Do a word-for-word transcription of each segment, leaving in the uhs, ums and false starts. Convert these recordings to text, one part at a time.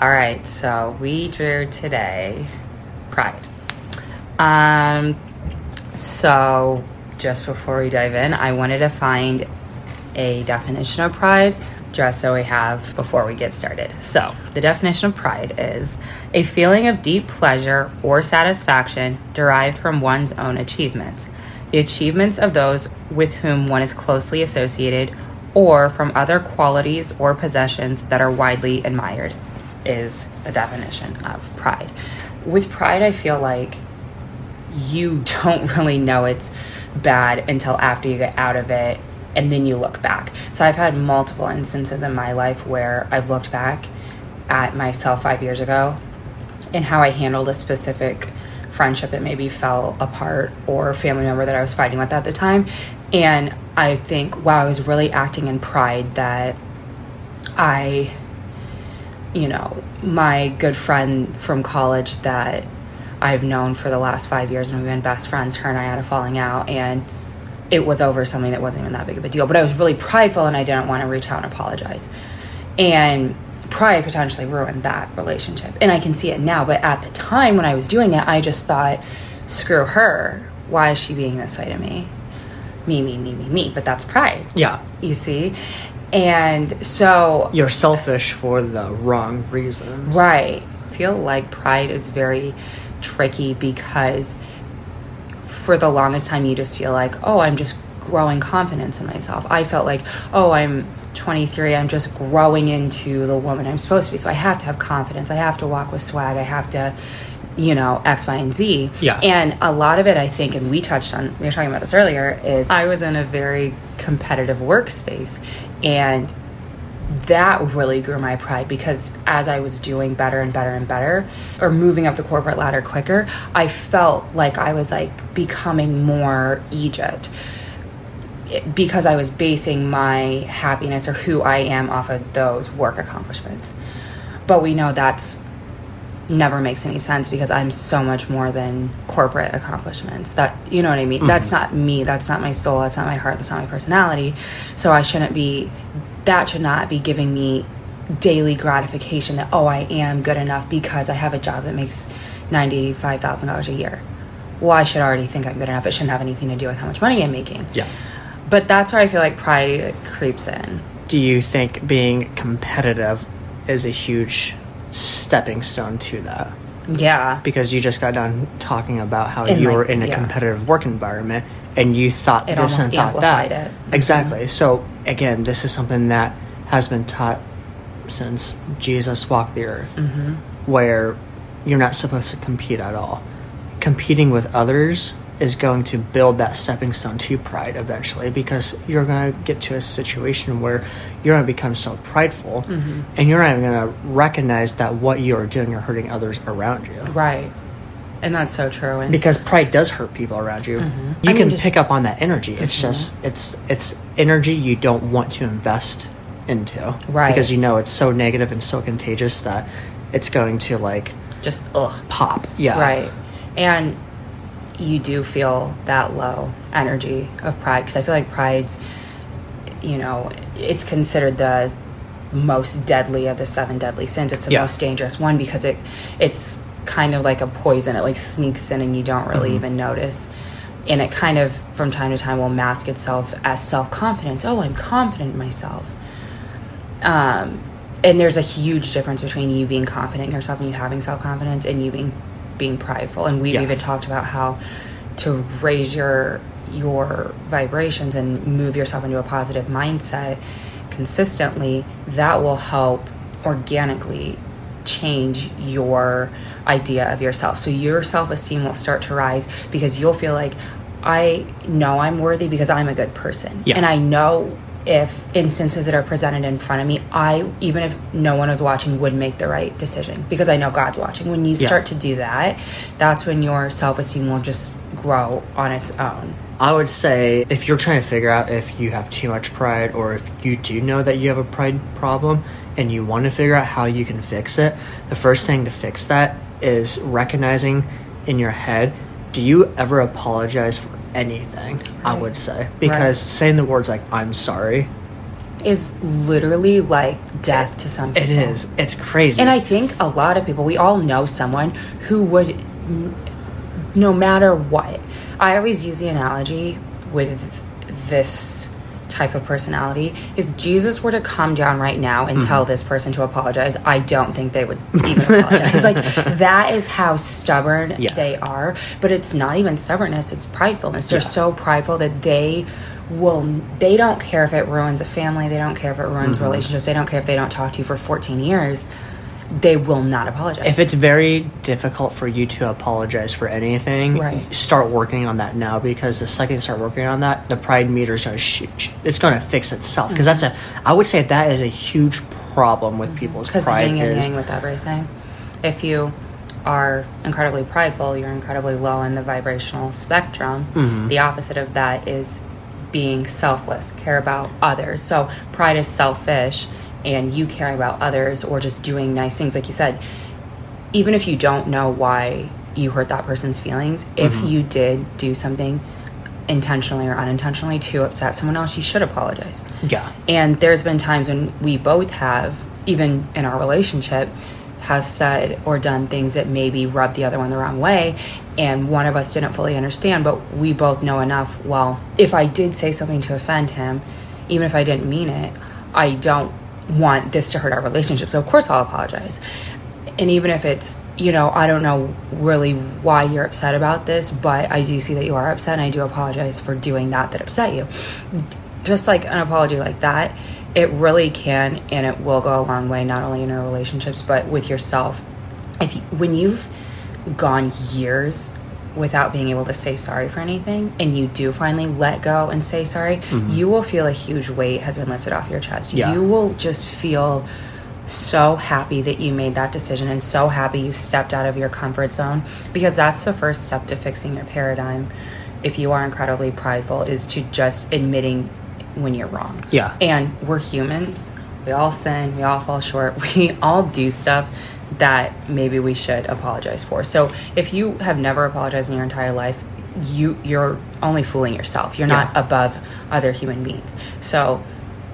All right, so we drew today pride. Um, so just before we dive in, I wanted to find a definition of pride just so we have before we get started. So the definition of pride is a feeling of deep pleasure or satisfaction derived from one's own achievements, the achievements of those with whom one is closely associated, or from other qualities or possessions that are widely admired, is the definition of pride. With pride, I feel like you don't really know it's bad until after you get out of it and then you look back. So I've had multiple instances in my life where I've looked back at myself five years ago and how I handled a specific friendship that maybe fell apart or family member that I was fighting with at the time. And I think, wow, I was really acting in pride that I, you know, my good friend from college that I've known for the last five years and we've been best friends, her and I had a falling out, and it was over something that wasn't even that big of a deal. But I was really prideful and I didn't want to reach out and apologize. And pride potentially ruined that relationship. And I can see it now. But at the time when I was doing it, I just thought, screw her. Why is she being this way to me? Me, me, me, me, me. But that's pride. Yeah. You see? And so... You're selfish for the wrong reasons. Right. I feel like pride is very tricky because for the longest time you just feel like, oh, I'm just growing confidence in myself. I felt like, oh, I'm twenty-three, I'm just growing into the woman I'm supposed to be. So I have to have confidence. I have to walk with swag. I have to, you know, X, Y, and Z. Yeah. And a lot of it, I think, and we touched on, we were talking about this earlier, is I was in a very competitive workspace. And that really grew my pride because as I was doing better and better and better, or moving up the corporate ladder quicker, I felt like I was like becoming more Egypt because I was basing my happiness or who I am off of those work accomplishments. But we know that's never makes any sense because I'm so much more than corporate accomplishments. That, you know what I mean? Mm-hmm. That's not me. That's not my soul. That's not my heart. That's not my personality. So I shouldn't be, that should not be giving me daily gratification that, oh, I am good enough because I have a job that makes ninety-five thousand dollars a year. Well, I should already think I'm good enough. It shouldn't have anything to do with how much money I'm making. Yeah. But that's where I feel like pride creeps in. Do you think being competitive is a huge stepping stone to that? Yeah. Because you just got done talking about how in you like, were in a yeah. competitive work environment and you thought it this and thought that. It. Exactly. Mm-hmm. So again, this is something that has been taught since Jesus walked the earth, mm-hmm. where you're not supposed to compete at all. Competing with others is going to build that stepping stone to pride eventually, because you're going to get to a situation where you're going to become so prideful, mm-hmm. and you're not even going to recognize that what you're doing are hurting others around you. Right. And that's so true. And because pride does hurt people around you. Mm-hmm. You I can mean, just, pick up on that energy. It's mm-hmm. just, it's it's energy you don't want to invest into. Right. Because you know it's so negative and so contagious that it's going to like... just, ugh. Pop. Yeah. Right. And you do feel that low energy of pride, because I feel like pride's, you know, it's considered the most deadly of the seven deadly sins. It's the yeah. most dangerous one because it it's kind of like a poison. It like sneaks in and you don't really mm-hmm. even notice. And it kind of from time to time will mask itself as self-confidence. Oh, I'm confident in myself. Um, and there's a huge difference between you being confident in yourself and you having self-confidence and you being being prideful. And we've yeah. even talked about how to raise your your vibrations and move yourself into a positive mindset consistently, that will help organically change your idea of yourself. So your self-esteem will start to rise because you'll feel like, I know I'm worthy because I'm a good person. Yeah. And I know if instances that are presented in front of me, I, even if no one was watching, would make the right decision because I know God's watching. When you start yeah. to do that, that's when your self-esteem will just grow on its own. I would say if you're trying to figure out if you have too much pride or if you do know that you have a pride problem and you want to figure out how you can fix it, the first thing to fix that is recognizing in your head, do you ever apologize for anything? Right. I would say, because right. saying the words like I'm sorry is literally like death to some people. It is. It's crazy. And I think a lot of people, we all know someone who would, no matter what, I always use the analogy with this type of personality. If Jesus were to come down right now and mm-hmm. tell this person to apologize, I don't think they would even apologize. Like, that is how stubborn yeah. they are. But it's not even stubbornness, it's pridefulness. They're yeah. so prideful that they will, they don't care if it ruins a family, they don't care if it ruins mm-hmm. relationships, they don't care if they don't talk to you for fourteen years. They will not apologize. If it's very difficult for you to apologize for anything, right. start working on that now, because the second you start working on that, the pride meter is going to shoot. It's going to fix itself. Because mm-hmm. that's a, I would say that is a huge problem with mm-hmm. people's pride. Because yin and is, yang with everything. If you are incredibly prideful, you're incredibly low in the vibrational spectrum. Mm-hmm. The opposite of that is being selfless, care about others. So pride is selfish, and you caring about others or just doing nice things, like you said, even if you don't know why you hurt that person's feelings, mm-hmm. if you did do something intentionally or unintentionally to upset someone else, you should apologize. Yeah. And there's been times when we both have, even in our relationship, has said or done things that maybe rubbed the other one the wrong way, and one of us didn't fully understand, but we both know enough, well, if I did say something to offend him, even if I didn't mean it, I don't want this to hurt our relationship, so of course I'll apologize. And even if it's, you know, I don't know really why you're upset about this, but I do see that you are upset, and I do apologize for doing that that upset you. Just like an apology like that, it really can and it will go a long way, not only in your relationships but with yourself. If you, when you've gone years without being able to say sorry for anything, and you do finally let go and say sorry, mm-hmm. you will feel a huge weight has been lifted off your chest. Yeah. You will just feel so happy that you made that decision, and so happy you stepped out of your comfort zone, because that's the first step to fixing your paradigm. If you are incredibly prideful, is to just admitting when you're wrong. Yeah. And we're humans. We all sin. We all fall short. We all do stuff that maybe we should apologize for. So if you have never apologized in your entire life, you you're only fooling yourself. You're not yeah. above other human beings. So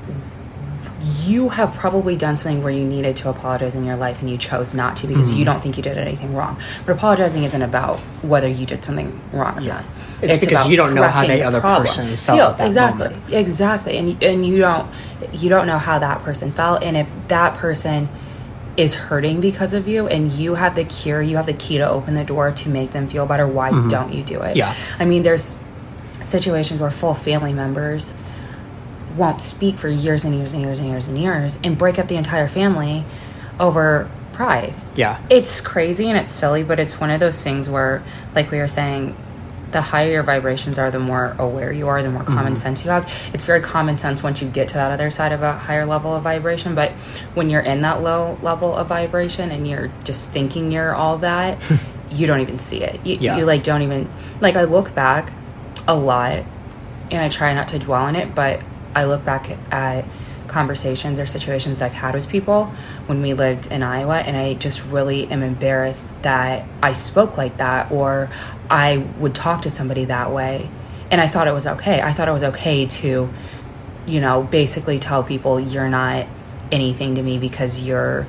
you have probably done something where you needed to apologize in your life and you chose not to because mm-hmm. you don't think you did anything wrong. But apologizing isn't about whether you did something wrong or yeah. not. It's, it's because you don't know how the other problem. person felt Feels, at that exactly, moment. Exactly. And and you don't you don't know how that person felt, and if that person is hurting because of you and you have the cure, you have the key to open the door to make them feel better, why mm-hmm. don't you do it? Yeah. I mean, there's situations where full family members won't speak for years and years and years and years and years and break up the entire family over pride. Yeah. It's crazy and it's silly, but it's one of those things where, like we were saying, the higher your vibrations are, the more aware you are, the more common mm-hmm. sense you have. It's very common sense once you get to that other side of a higher level of vibration, but when you're in that low level of vibration and you're just thinking you're all that, you don't even see it. You, yeah. you like don't even, like I look back a lot and I try not to dwell on it, but I look back at conversations or situations that I've had with people when we lived in Iowa, and I just really am embarrassed that I spoke like that, or I would talk to somebody that way, and I thought it was okay. I thought it was okay to, you know, basically tell people you're not anything to me because you're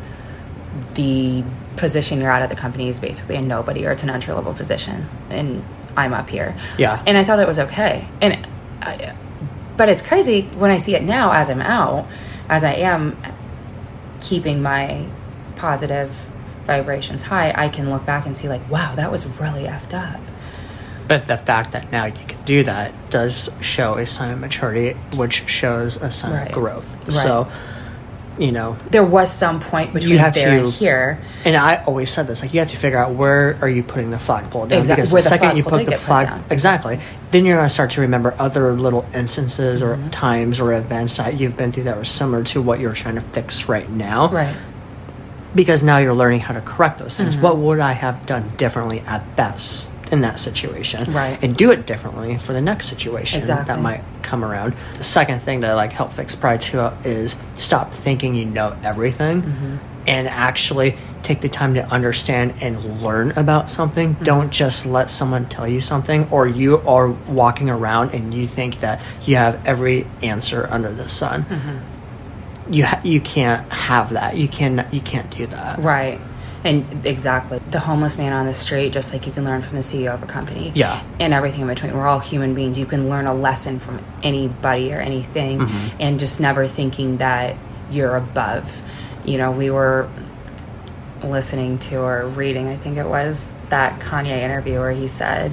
the position you're at at the company is basically a nobody, or it's an entry level position, and I'm up here. Yeah. And I thought that was okay. And I, but it's crazy when I see it now as I'm out, as I am keeping my positive vibrations high, I can look back and see like, wow, that was really effed up. But the fact that now you can do that does show a sign of maturity, which shows a sign right. of growth. Right. So, you know, there was some point between you have there to, and here. And I always said this, like, you have to figure out where are you putting the flagpole down. Exactly. Because where the, the second you put the put flag, down. exactly, then you're going to start to remember other little instances mm-hmm. or times or events that you've been through that were similar to what you're trying to fix right now. Right. Because now you're learning how to correct those things. Mm-hmm. What would I have done differently at best in that situation? Right. And do it differently for the next situation exactly. that might come around. The second thing to like help fix pride too is stop thinking you know everything mm-hmm. and actually take the time to understand and learn about something. Mm-hmm. Don't just let someone tell you something, or you are walking around and you think that you have every answer under the sun. Mm-hmm. you ha- you can't have that. You can you can't do that. Right. And exactly. The homeless man on the street, just like you can learn from the C E O of a company. Yeah. And everything in between. We're all human beings. You can learn a lesson from anybody or anything, mm-hmm. and just never thinking that you're above. You know, we were listening to or reading, I think it was, that Kanye interview where he said,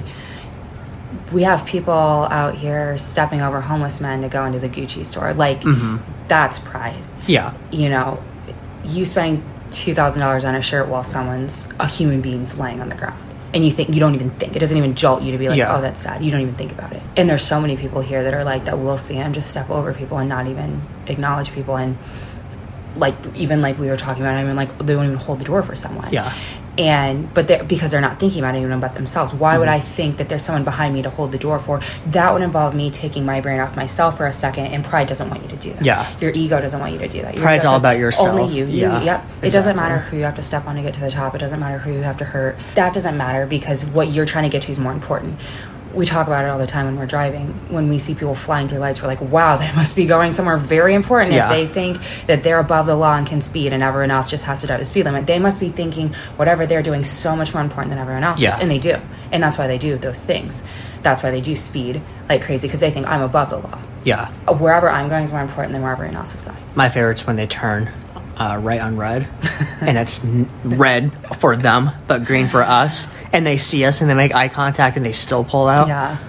we have people out here stepping over homeless men to go into the Gucci store. Like, mm-hmm. that's pride. Yeah. You know, you spending two thousand dollars on a shirt while someone's, a human being's laying on the ground. And you think, you don't even think. It doesn't even jolt you to be like, yeah. oh, that's sad. You don't even think about it. And there's so many people here that are like that. We'll see them just step over people and not even acknowledge people. And like, even like we were talking about, I mean, like, they won't even hold the door for someone. Yeah. And, but they're, because they're not thinking about it even about themselves. Why mm-hmm. would I think that there's someone behind me to hold the door for? That would involve me taking my brain off myself for a second, and pride doesn't want you to do that. Yeah. Your ego doesn't want you to do that. Your Pride's all says, about yourself. Only you. you yeah. Yep. Exactly. It doesn't matter who you have to step on to get to the top. It doesn't matter who you have to hurt. That doesn't matter, because what you're trying to get to is more important. We talk about it all the time when we're driving. When we see people flying through lights, we're like, wow, they must be going somewhere very important. Yeah. If they think that they're above the law and can speed and everyone else just has to drive the speed limit, they must be thinking whatever they're doing is so much more important than everyone else yeah. is. And they do. And that's why they do those things. That's why they do speed like crazy, because they think I'm above the law. Yeah. Wherever I'm going is more important than where everyone else is going. My favorite's when they turn uh, right on red, and it's n- red for them, but green for us. And they see us and they make eye contact and they still pull out. Yeah.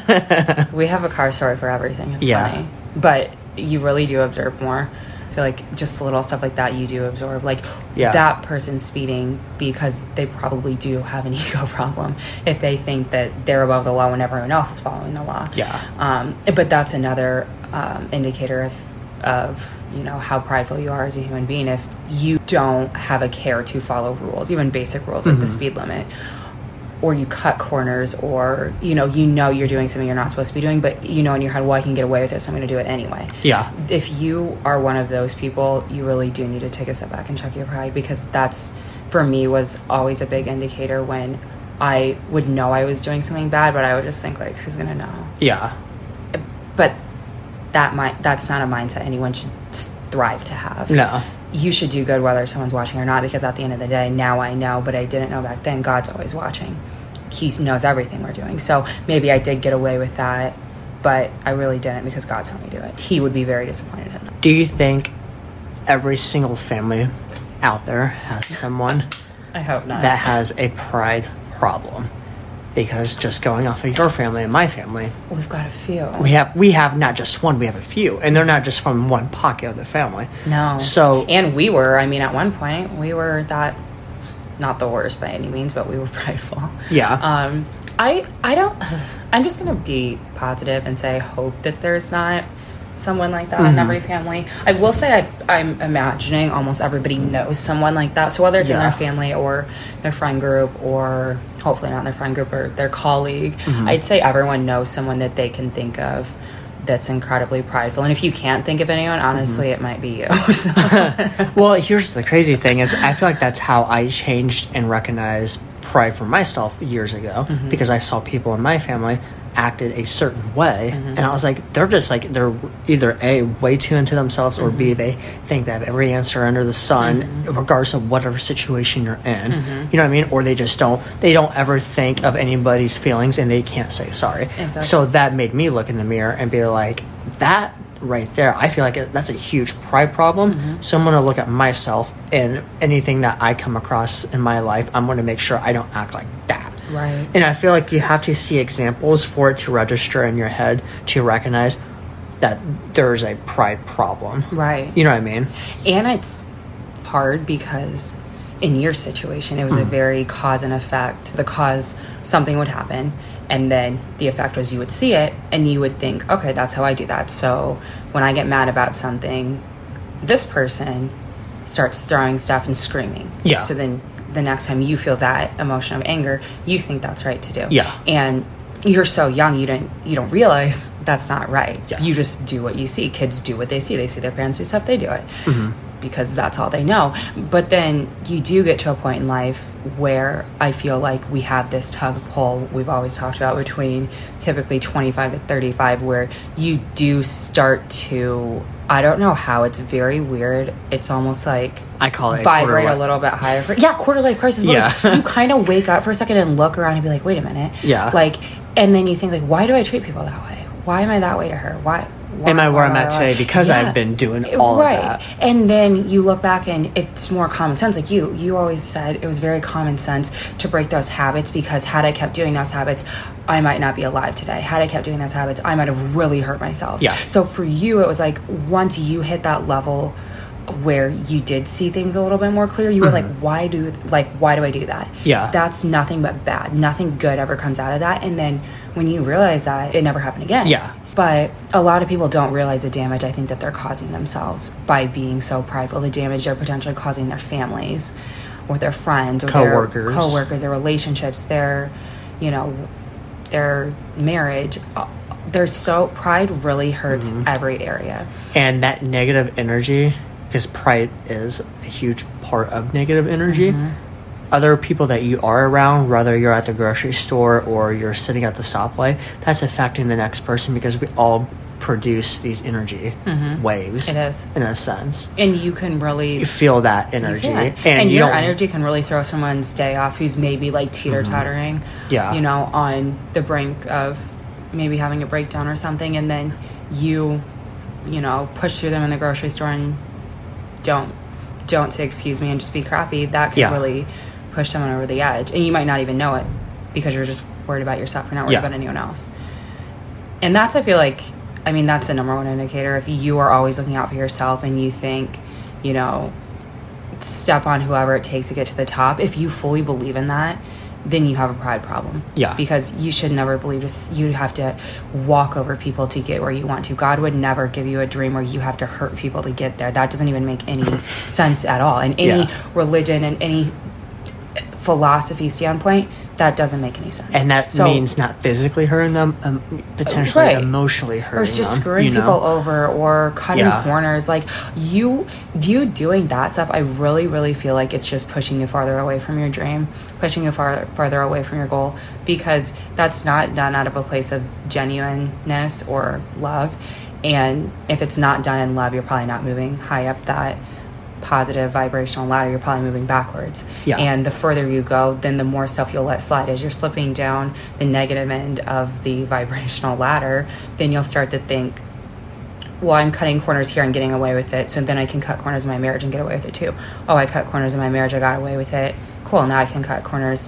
We have a car story for everything. It's yeah. funny. But you really do observe more. I feel like just little stuff like that you do absorb. Like yeah. that person speeding because they probably do have an ego problem if they think that they're above the law when everyone else is following the law. Yeah. Um, but that's another um, indicator of, of, you know, how prideful you are as a human being if you don't have a care to follow rules, even basic rules like mm-hmm. the speed limit. Or you cut corners, or, you know, you know you're doing something you're not supposed to be doing, but you know in your head, well, I can get away with it, so I'm going to do it anyway. Yeah. If you are one of those people, you really do need to take a step back and check your pride, because that's, for me, was always a big indicator when I would know I was doing something bad, but I would just think, like, who's going to know? Yeah. But that might, that's not a mindset anyone should thrive to have. No. You should do good whether someone's watching or not, because at the end of the day, now I know, but I didn't know back then. God's always watching. He knows everything we're doing. So maybe I did get away with that, but I really didn't, because God saw me do it. He would be very disappointed in that. Do you think every single family out there has someone I hope not. that has a pride problem? Because just going off of your family and my family, we've got a few. We have we have not just one, we have a few, and they're not just from one pocket of the family. No. So and we were, I mean, at one point we were that, not the worst by any means, but we were prideful. Yeah. Um, I I don't. I'm just gonna be positive and say I hope that there's not someone like that mm-hmm. in every family. I will say I, I'm imagining almost everybody knows someone like that. So whether it's yeah. in their family or their friend group, or hopefully not in their friend group or their colleague, mm-hmm. I'd say everyone knows someone that they can think of that's incredibly prideful. And if you can't think of anyone, honestly, mm-hmm. it might be you. So. Well, here's the crazy thing is I feel like that's how I changed and recognized pride for myself years ago, mm-hmm. because I saw people in my family acted a certain way, mm-hmm. and I was like, they're just like, they're either A, way too into themselves, or mm-hmm. B, they think they have every answer under the sun, mm-hmm. regardless of whatever situation you're in. Mm-hmm. You know what I mean? Or they just don't, they don't ever think of anybody's feelings, and they can't say sorry. Exactly. So that made me look in the mirror and be like, that right there, I feel like it, that's a huge pride problem. Mm-hmm. So I'm going to look at myself, and anything that I come across in my life, I'm going to make sure I don't act like that. Right. And I feel like you have to see examples for it to register in your head to recognize that there's a pride problem. Right. You know what I mean? And it's hard because in your situation, it was mm. a very cause and effect. The cause, something would happen, and then the effect was you would see it and you would think, okay, that's how I do that. So when I get mad about something, this person starts throwing stuff and screaming. Yeah. So then the next time you feel that emotion of anger, you think that's right to do. Yeah. And you're so young, you don't you don't realize that's not right. Yeah. You just do what you see. Kids do what they see. They see their parents do stuff, they do it. Mm-hmm. because that's all they know. But then you do get to a point in life where I feel like we have this tug pull we've always talked about between typically twenty-five to thirty-five, where you do start to, I don't know how, it's very weird. It's almost like I call it vibrate a a little bit higher. For, yeah, quarter life crisis. But Yeah. like, you kind of wake up for a second and look around and be like, wait a minute. Yeah. Like, and then you think like, why do I treat people that way? Why am I that way to her? Why? why Am I where why, I'm why, at why? today because Yeah. I've been doing all right. of that. And then you look back and it's more common sense. Like you, you always said it was very common sense to break those habits, because had I kept doing those habits, I might not be alive today. Had I kept doing those habits, I might have really hurt myself. Yeah. So for you, it was like once you hit that level where you did see things a little bit more clear, you were Mm-hmm. like, why do like why do I do that? Yeah. That's nothing but bad. Nothing good ever comes out of that. And then when you realize that, it never happened again. Yeah. But a lot of people don't realize the damage I think that they're causing themselves by being so prideful, the damage they're potentially causing their families or their friends or Coworkers. their coworkers, their relationships, their, you know, their marriage. Uh, There's so pride really hurts Mm-hmm. every area. And that negative energy, because pride is a huge part of negative energy, Mm-hmm. other people that you are around, whether you're at the grocery store or you're sitting at the stoplight, that's affecting the next person, because we all produce these energy waves. It is. In a sense. And you can really You feel that you energy. can. And, And, you your don't, energy can really throw someone's day off who's maybe like teeter-tottering, Yeah. you know, on the brink of maybe having a breakdown or something, and then you, you know, push through them in the grocery store and don't don't say excuse me and just be crappy. That can Yeah. really push someone over the edge, and you might not even know it because you're just worried about yourself. You're not worried Yeah. about anyone else. And that's, I feel like, I mean, that's the number one indicator. If you are always looking out for yourself and you think, you know, step on whoever it takes to get to the top, if you fully believe in that, then you have a pride problem. Yeah. Because you should never believe this. You have to walk over people to get where you want to. God would never give you a dream where you have to hurt people to get there. That doesn't even make any sense at all. In any Yeah. religion and any philosophy standpoint, that doesn't make any sense. and that So- means not physically hurting them, um, potentially Right. emotionally hurting them. or it's just screwing you know? people over or cutting Yeah. corners. Like you you doing that stuff, I really really feel like it's just pushing you farther away from your dream, pushing you far, farther away from your goal, because that's not done out of a place of genuineness or love. And if it's not done in love, you're probably not moving high up that positive vibrational ladder. You're probably moving backwards. Yeah. And the further you go, then the more stuff you'll let slide. As you're slipping down the negative end of the vibrational ladder, then you'll start to think, well, I'm cutting corners here and getting away with it, so then I can cut corners in my marriage and get away with it too. Oh, I cut corners in my marriage, I got away with it. Cool, now I can cut corners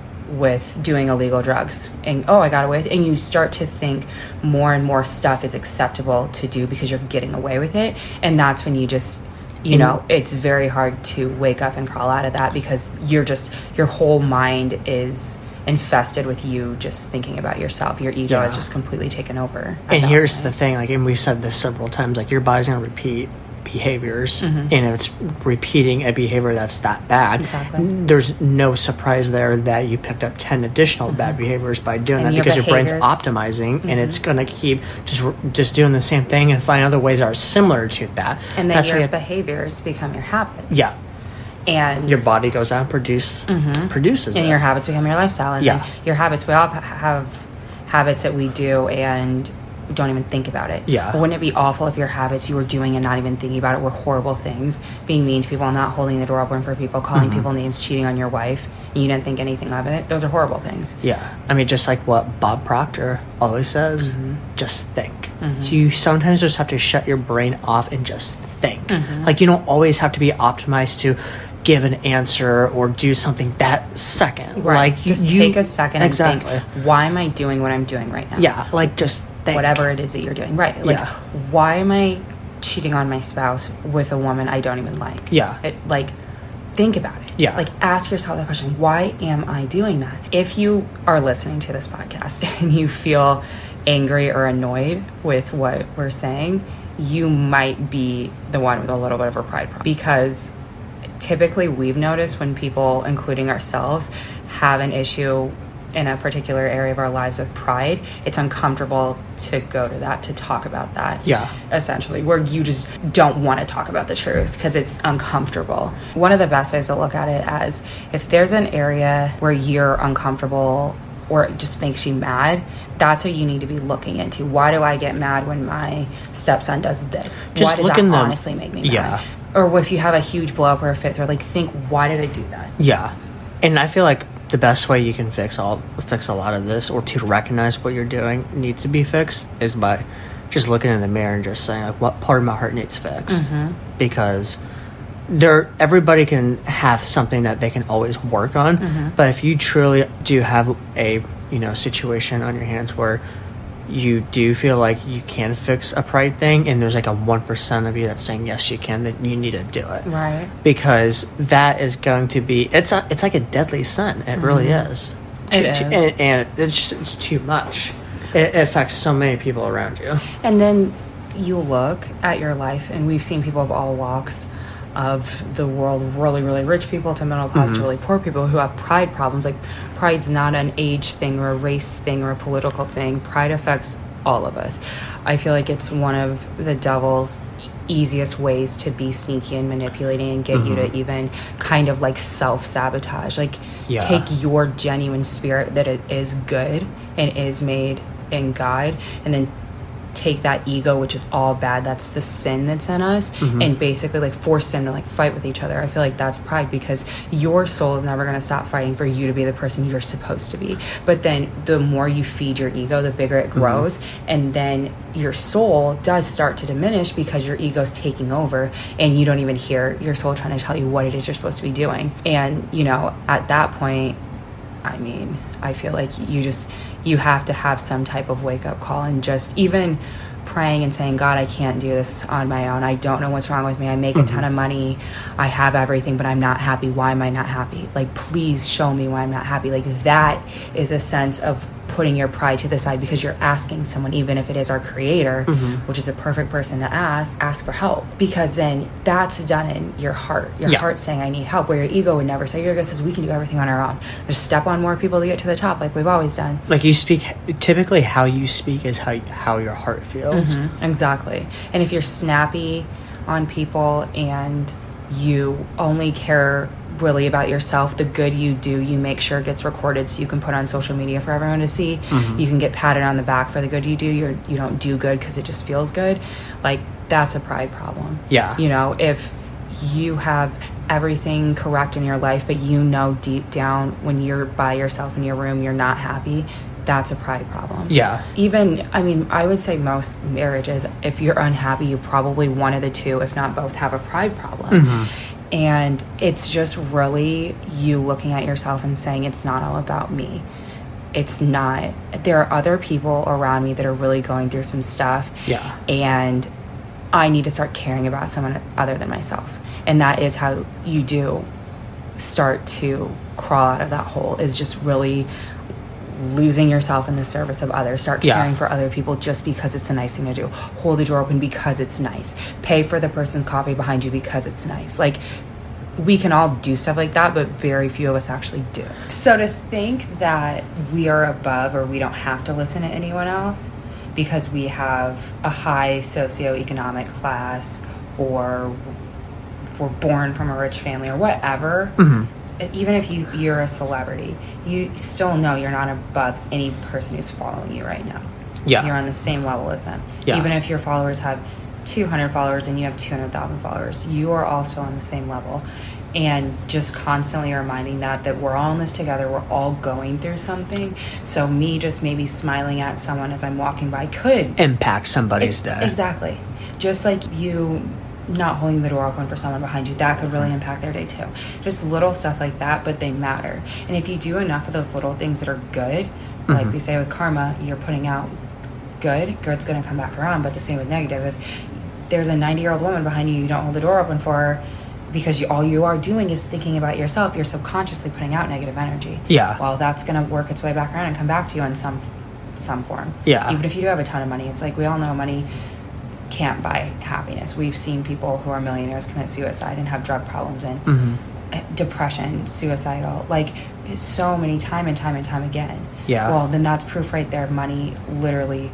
with doing illegal drugs. And oh, I got away with it. And you start to think more and more stuff is acceptable to do because you're getting away with it. And that's when you just, you know, it's very hard to wake up and crawl out of that, because you're just, your whole mind is infested with you just thinking about yourself. Your ego Yeah. is just completely taken over. at And that here's point. the thing, like, and we've said this several times, like, your body's going to repeat behaviors, Mm-hmm. and if it's repeating a behavior that's that bad, Exactly. there's no surprise there that you picked up ten additional bad behaviors by doing Mm-hmm. And that, your because your brain's behaviors- optimizing, and it's going to keep just just doing the same thing and find other ways that are similar to that. And then That's your why you- behaviors become your habits. yeah, And your body goes out and produce produces and it. your habits become your lifestyle. And Yeah. then your habits, we all ha- have habits that we do and we don't even think about it. Yeah. But wouldn't it be awful if your habits you were doing and not even thinking about it were horrible things? Being mean to people, not holding the door open for people, calling Mm-hmm. people names, cheating on your wife, and you didn't think anything of it. Those are horrible things. Yeah, I mean, just like what Bob Proctor always says, Mm-hmm. just think. You sometimes just have to shut your brain off and just think. Mm-hmm. Like, you don't always have to be optimized to give an answer or do something that second. Right. Like, you- just you, take a second exactly. and think, why am I doing what I'm doing right now? Yeah, like, just think. Whatever it is that you're doing. Right. Like, Yeah. why am I cheating on my spouse with a woman I don't even like? Yeah. It, like, think about it. Yeah. Like, ask yourself that question. Why am I doing that? If you are listening to this podcast and you feel angry or annoyed with what we're saying, you might be the one with a little bit of a pride problem. Because typically we've noticed when people, including ourselves, have an issue in a particular area of our lives with pride, it's uncomfortable to go to that, to talk about that. Yeah. Essentially, where you just don't want to talk about the truth because it's uncomfortable. One of the best ways to look at it as if there's an area where you're uncomfortable or it just makes you mad, that's what you need to be looking into. Why do I get mad when my stepson does this? Just why does look that in the, honestly make me mad? Yeah. Or if you have a huge blow up or a fit throw, like think, why did I do that? Yeah. And I feel like the best way you can fix all fix a lot of this, or to recognize what you're doing needs to be fixed, is by just looking in the mirror and just saying, like, what part of my heart needs fixed? Mm-hmm. Because there, everybody can have something that they can always work on, mm-hmm. but if you truly do have a, you know, situation on your hands where you do feel like you can fix a pride thing, and there's like a one percent of you that's saying yes you can, then you need to do it, right? Because that is going to be, it's a, it's like a deadly sin. It mm-hmm. really is. It to, is. To, and, and it's just, it's too much. It, it affects so many people around you. And then you look at your life, and we've seen people of all walks of the world, really, really rich people to middle class mm-hmm. to really poor people who have pride problems. Like, pride's not an age thing or a race thing or a political thing. Pride affects all of us. I feel like it's one of the devil's easiest ways to be sneaky and manipulating and get mm-hmm. you to even kind of like self-sabotage. Like, yeah. take your genuine spirit that it is good and is made in God, and then take that ego, which is all bad, that's the sin that's in us, mm-hmm. and basically like force them to like fight with each other. I feel like that's pride, because your soul is never going to stop fighting for you to be the person you're supposed to be. But then the more you feed your ego, the bigger it grows, mm-hmm. and then your soul does start to diminish because your ego's taking over, and you don't even hear your soul trying to tell you what it is you're supposed to be doing. And you know, at that point, I mean, I feel like you just, you have to have some type of wake-up call, and just even praying and saying, God, I can't do this on my own. I don't know what's wrong with me. I make mm-hmm. a ton of money. I have everything, but I'm not happy. Why am I not happy? Like, please show me why I'm not happy. Like, that is a sense of putting your pride to the side, because you're asking someone, even if it is our creator, mm-hmm. which is a perfect person to ask, ask for help, because then that's done in your heart. Your yeah. heart saying, I need help, where your ego would never say. Your ego says, we can do everything on our own. Just step on more people to get to the top, like we've always done. Like, you speak, typically how you speak is how how your heart feels. Mm-hmm. Exactly. And if you're snappy on people and you only care really about yourself, the good you do, you make sure it gets recorded so you can put on social media for everyone to see. Mm-hmm. You can get patted on the back for the good you do. You're, you don't do good because it just feels good. Like, that's a pride problem. Yeah. You know, if you have everything correct in your life, but you know deep down when you're by yourself in your room, you're not happy, that's a pride problem. Yeah. Even, I mean, I would say most marriages, if you're unhappy, you probably one of the two, if not both, have a pride problem. Mm-hmm. And it's just really you looking at yourself and saying, it's not all about me. It's not. There are other people around me that are really going through some stuff. Yeah. And I need to start caring about someone other than myself. And that is how you do start to crawl out of that hole, is just really losing yourself in the service of others. Start caring yeah. for other people just because it's a nice thing to do. Hold the door open because it's nice. Pay for the person's coffee behind you because it's nice. Like, we can all do stuff like that, but very few of us actually do. So to think that we are above, or we don't have to listen to anyone else because we have a high socioeconomic class, or we're born from a rich family, or whatever, mm-hmm. even if you, you're a celebrity, you still know you're not above any person who's following you right now. Yeah. You're on the same level as them. Yeah. Even if your followers have two hundred followers and you have two hundred thousand followers, you are also on the same level. And just constantly reminding that, that we're all in this together, we're all going through something. So me just maybe smiling at someone as I'm walking by could impact somebody's it, day. Exactly. Just like you not holding the door open for someone behind you, that could really impact their day too. Just little stuff like that, but they matter. And if you do enough of those little things that are good, mm-hmm. like we say with karma, you're putting out good, good's going to come back around. But the same with negative. If there's a ninety year old woman behind you, you don't hold the door open for her, because you, all you are doing is thinking about yourself, you're subconsciously putting out negative energy. Yeah. Well, that's going to work its way back around and come back to you in some some form. Yeah. Even if you do have a ton of money, it's like we all know money can't buy happiness. We've seen people who are millionaires commit suicide and have drug problems, and mm-hmm. depression, suicidal, like so many time and time and time again. Yeah. Well, then that's proof right there. Money literally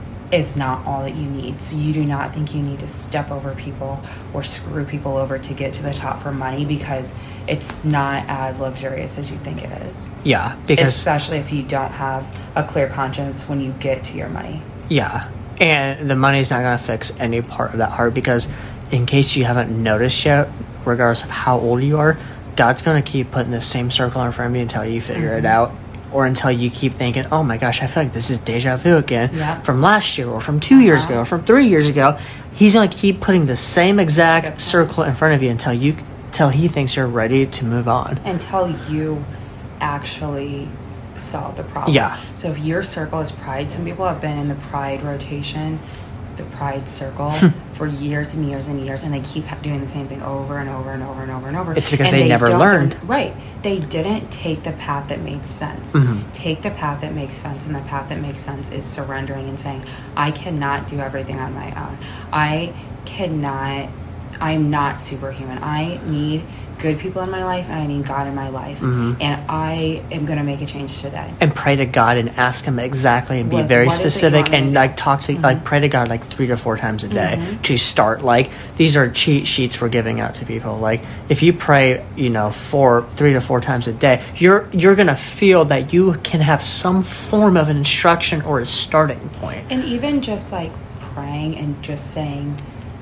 is not all that you need. So you do not think you need to step over people or screw people over to get to the top for money, because it's not as luxurious as you think it is. Yeah, because especially if you don't have a clear conscience when you get to your money. Yeah, and the money's not going to fix any part of that heart, because in case you haven't noticed yet, regardless of how old you are, God's going to keep putting the same circle in front of you until you figure mm-hmm. it out, or until you keep thinking, oh my gosh, I feel like this is deja vu again yeah. from last year or from two uh-huh. years ago or from three years ago. He's going to keep putting the same exact circle in front of you until you until he thinks you're ready to move on. Until you actually solve the problem. Yeah. So if your circle is pride, some people have been in the pride rotation, the pride circle, for years and years and years, and they keep doing the same thing over and over and over and over and over. It's because and they, they never learned. Right. They didn't take the path that made sense. Mm-hmm. Take the path that makes sense, and the path that makes sense is surrendering and saying, I cannot do everything on my own. I cannot, I'm not superhuman. I need good people in my life, and I need God in my life, mm-hmm. and I am going to make a change today. And pray to God and ask Him exactly, and be what, very what specific, and like talk to mm-hmm. like pray to God like three to four times a day mm-hmm. to start. Like these are cheat sheets we're giving out to people. Like if you pray, you know, four three to four times a day, you're you're gonna feel that you can have some form of an instruction or a starting point. And even just like praying and just saying,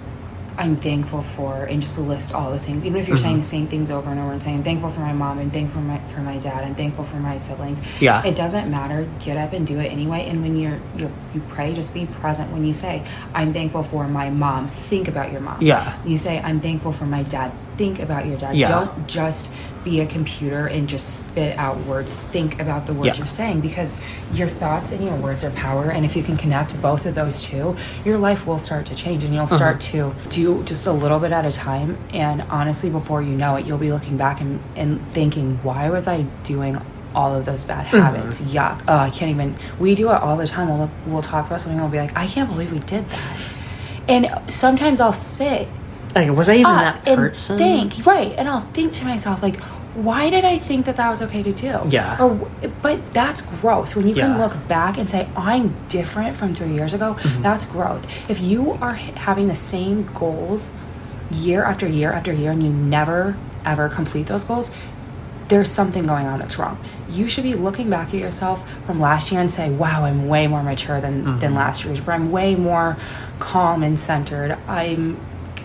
I'm thankful for, and just list all the things, even if you're mm-hmm. saying the same things over and over and saying, I'm thankful for my mom, and thankful for my, for my dad, and thankful for my siblings. Yeah. It doesn't matter. Get up and do it anyway. And when you're, you're you pray, just be present. When you say, I'm thankful for my mom, think about your mom. Yeah. You say, I'm thankful for my dad, think about your dad. Yeah. Don't just be a computer and just spit out words. Think about the words yeah. you're saying, because your thoughts and your words are power. And if you can connect both of those two, your life will start to change, and you'll start uh-huh. to do just a little bit at a time. And honestly, before you know it, you'll be looking back and, and thinking, why was I doing all of those bad habits? Mm-hmm. Yuck. Oh, I can't even. We do it all the time. We'll, look, we'll talk about something, and we'll be like, I can't believe we did that. And sometimes I'll sit like, was I even uh, that person? And think, right. And I'll think to myself, like, why did I think that that was okay to do? Yeah. Or, but that's growth. When you yeah. can look back and say, I'm different from three years ago, mm-hmm. that's growth. If you are having the same goals year after year after year, and you never, ever complete those goals, there's something going on that's wrong. You should be looking back at yourself from last year and say, wow, I'm way more mature than, mm-hmm. than last year's, but I'm way more calm and centered. I'm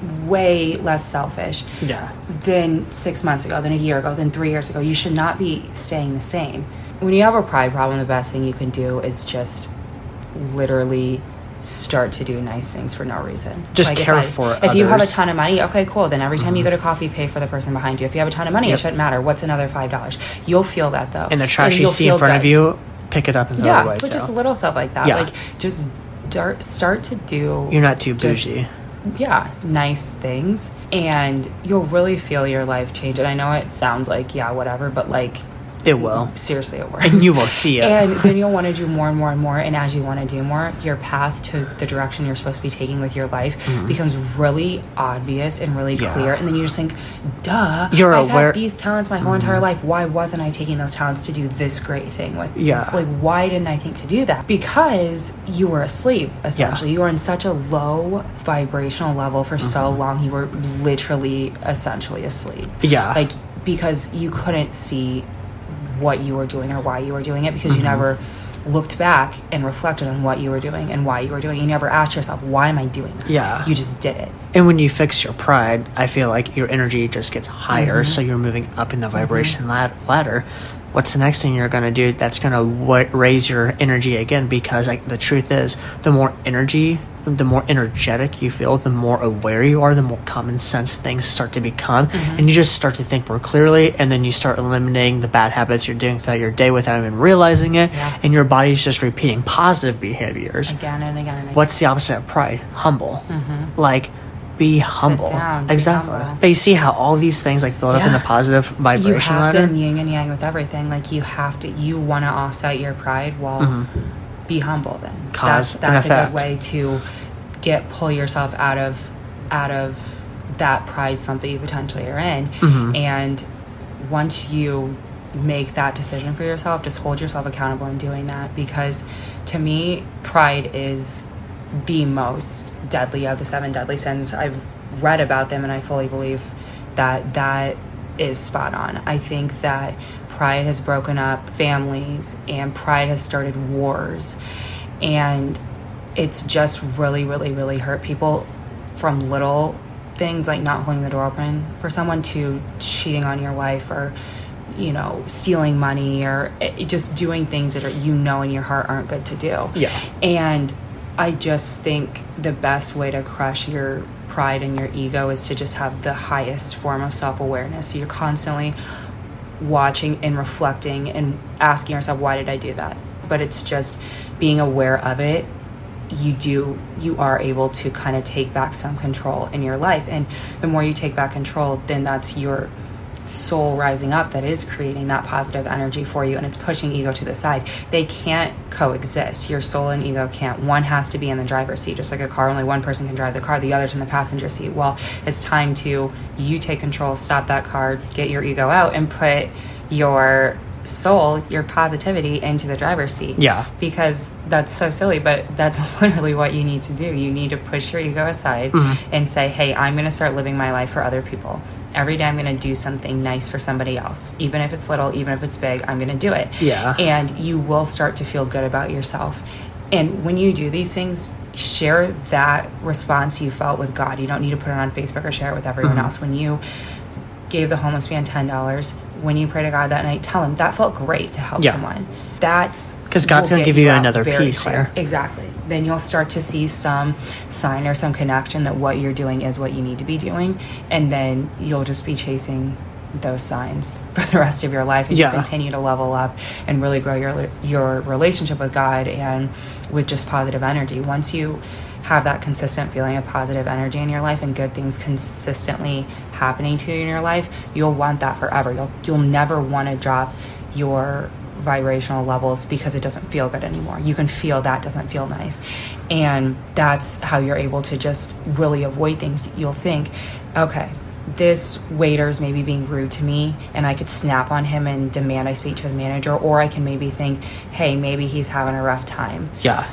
way less selfish yeah. than six months ago, than a year ago, than three years ago. You should not be staying the same. When you have a pride problem, the best thing you can do is just literally start to do nice things for no reason. Just like care I said, for if others. you have a ton of money, okay, cool. Then every time mm-hmm. you go to coffee, pay for the person behind you. If you have a ton of money, yep. it shouldn't matter. What's another five dollars? You'll feel that, though. And the trash and you see in front good. of you, pick it up and throw yeah, it away. but too. just little stuff like that. Yeah. Like, just start, start to do... You're not too bougie. Just, yeah, nice things, and you'll really feel your life change. And I know it sounds like, yeah, whatever, but like, it will. Seriously, it works. And you will see it. And then you'll want to do more and more and more. And as you want to do more, your path to the direction you're supposed to be taking with your life mm-hmm. becomes really obvious and really yeah. clear. And then you just think, duh, you're I've aware- had these talents my whole mm-hmm. entire life. Why wasn't I taking those talents to do this great thing with? Yeah. Like, why didn't I think to do that? Because you were asleep, essentially. Yeah. You were in such a low vibrational level for mm-hmm. so long. You were literally, essentially asleep. Yeah. Like, because you couldn't see what you were doing or why you were doing it, because mm-hmm. you never looked back and reflected on what you were doing and why you were doing it. You never asked yourself, why am I doing that? Yeah. You just did it. And when you fix your pride, I feel like your energy just gets higher, mm-hmm. so you're moving up in the vibration mm-hmm. lad- ladder. What's the next thing you're going to do that's going to w- raise your energy again? Because like, the truth is, the more energy, the more energetic you feel, the more aware you are, the more common sense things start to become. Mm-hmm. And you just start to think more clearly, and then you start eliminating the bad habits you're doing throughout your day without even realizing it. Yeah. And your body's just repeating positive behaviors. Again and again and again. What's the opposite of pride? Humble. Mm-hmm. Like, be humble. Sit down, exactly. be humble. But you see how all these things like build yeah. up in the positive vibration You have ladder? to yin and yang with everything. Like, you have to, you want to offset your pride while mm-hmm. be humble then. Cause that's that's and a effect. good way to get pull yourself out of out of that pride slump that you potentially are in, mm-hmm. and once you make that decision for yourself, just hold yourself accountable in doing that, because to me, pride is the most deadly of the seven deadly sins. I've read about them and I fully believe that that is spot on. I think that pride has broken up families and pride has started wars, and it's just really, really, really hurt people, from little things like not holding the door open for someone to cheating on your wife, or you know, stealing money, or just doing things that are, you know, in your heart aren't good to do. Yeah. And I just think the best way to crush your pride and your ego is to just have the highest form of self-awareness. So you're constantly watching and reflecting and asking yourself, why did I do that? But it's just being aware of it. You do, you are able to kind of take back some control in your life. And the more you take back control, then that's your soul rising up that is creating that positive energy for you, and it's pushing ego to the side. They can't coexist. Your soul and ego can't. One has to be in the driver's seat. Just like a car, only one person can drive the car, the other's in the passenger seat. Well, it's time to you take control, stop that car, get your ego out, and put your soul, your positivity, into the driver's seat. Yeah. Because that's so silly, but that's literally what you need to do. You need to push your ego aside mm-hmm. and say, hey, I'm going to start living my life for other people. Every day I'm going to do something nice for somebody else. Even if it's little, even if it's big, I'm going to do it. Yeah. And you will start to feel good about yourself. And when you do these things, share that response you felt with God. You don't need to put it on Facebook or share it with everyone mm-hmm. else. When you gave the homeless man ten dollars, when you pray to God that night, tell him that felt great to help yeah. someone. That's because God's going to give you another piece clear. here. Exactly. Then you'll start to see some sign or some connection that what you're doing is what you need to be doing. And then you'll just be chasing those signs for the rest of your life as yeah. you continue to level up and really grow your your relationship with God and with just positive energy. Once you have that consistent feeling of positive energy in your life and good things consistently happening to you in your life, you'll want that forever. You'll you'll never want to drop your vibrational levels because it doesn't feel good anymore. You can feel that doesn't feel nice. And that's how you're able to just really avoid things. You'll think, okay, this waiter's maybe being rude to me, and I could snap on him and demand I speak to his manager, or I can maybe think, hey, maybe he's having a rough time. Yeah.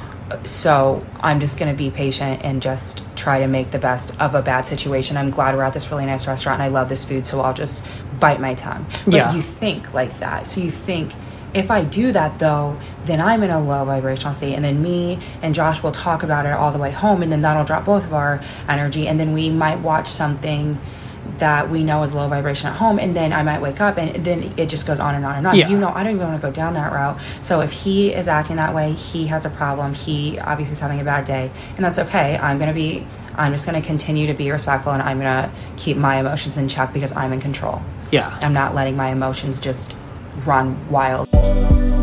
So I'm just going to be patient and just try to make the best of a bad situation. I'm glad we're at this really nice restaurant and I love this food, so I'll just bite my tongue. But yeah. you think like that. So you think, if I do that, though, then I'm in a low vibrational state, and then me and Josh will talk about it all the way home, and then that'll drop both of our energy, and then we might watch something that we know is low vibration at home, and then I might wake up, and then it just goes on and on and on. Yeah. You know, I don't even want to go down that route. So if he is acting that way, he has a problem. He obviously is having a bad day, and that's okay. I'm going to be, I'm just going to continue to be respectful, and I'm going to keep my emotions in check because I'm in control. Yeah. I'm not letting my emotions just run wild.